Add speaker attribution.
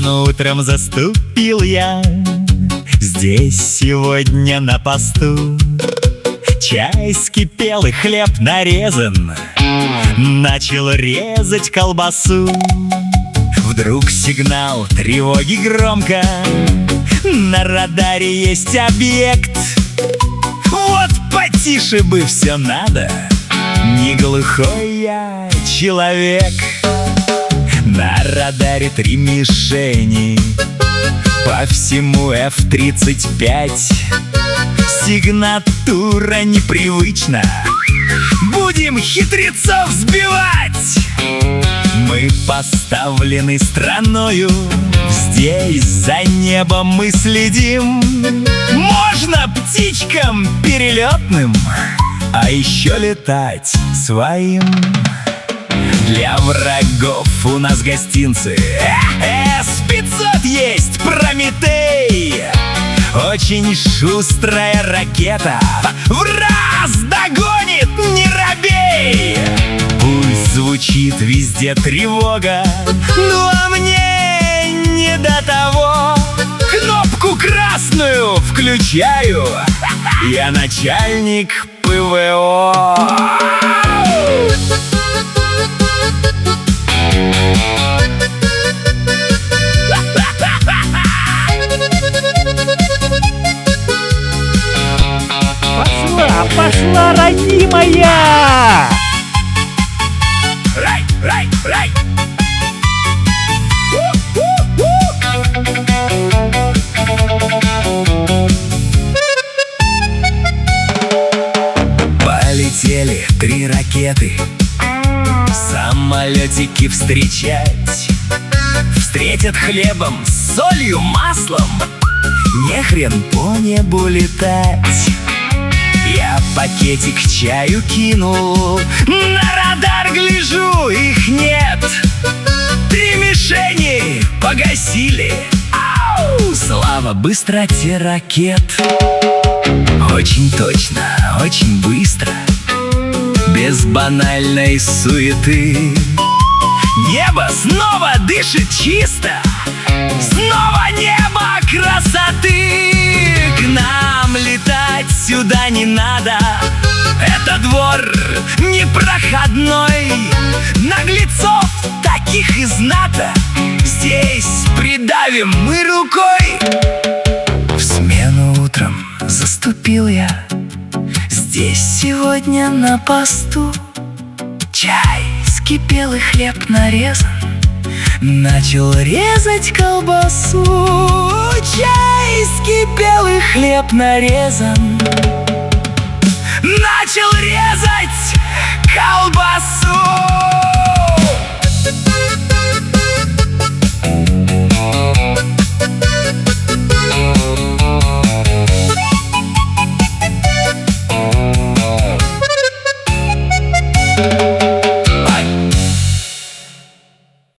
Speaker 1: Рано утром заступил я здесь сегодня на посту. Чай вскипел и хлеб нарезан, начал резать колбасу. Вдруг сигнал тревоги громко, на радаре есть объект. Вот потише бы все надо, не глухой я человек. На радаре 3 мишени, по всему F-35. Сигнатура непривычна, будем хитрецов сбивать. Мы поставлены страною, здесь за небом мы следим. Можно птичкам перелетным, а еще летать своим. Для врагов у нас гостинцы, С-500 есть Прометей. Очень шустрая ракета, в раз догонит, не робей. Пусть звучит везде тревога, ну а мне не до того. Кнопку красную включаю, я начальник ПВО.
Speaker 2: Пошла, родимая!
Speaker 1: Рай, рай, рай! Полетели 3 ракеты, самолетики встречать. Встретят хлебом, солью, маслом, не хрен по небу летать. Я пакетик чаю кинул, на радар гляжу, их нет. 3 мишени погасили, ау! Слава быстроте ракет. Очень точно, очень быстро, без банальной суеты. Небо снова дышит чисто, снова небо красоты. К нам летать сюда не надо, это двор непроходной. Наглецов таких из НАТО здесь придавим мы рукой. В смену утром заступил я здесь сегодня на посту. Чай вскипел и хлеб нарезан, начал резать колбасу. Чай вскипел и хлеб нарезан, начал резать колбасу.